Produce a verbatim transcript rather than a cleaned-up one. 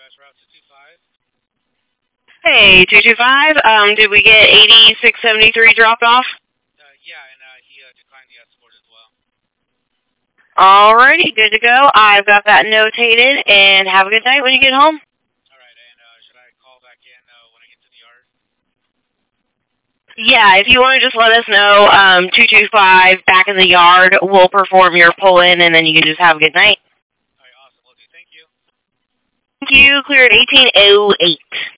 Hey, two two five, um, did we get eighty-six seventy-three dropped off? Alrighty, good to go. I've got that notated, and have a good night when you get home. Yeah, if you want to just let us know, um, two two five, back in the yard, we'll perform your pull-in, and then you can just have a good night. Thank you, clear at eighteen oh eight.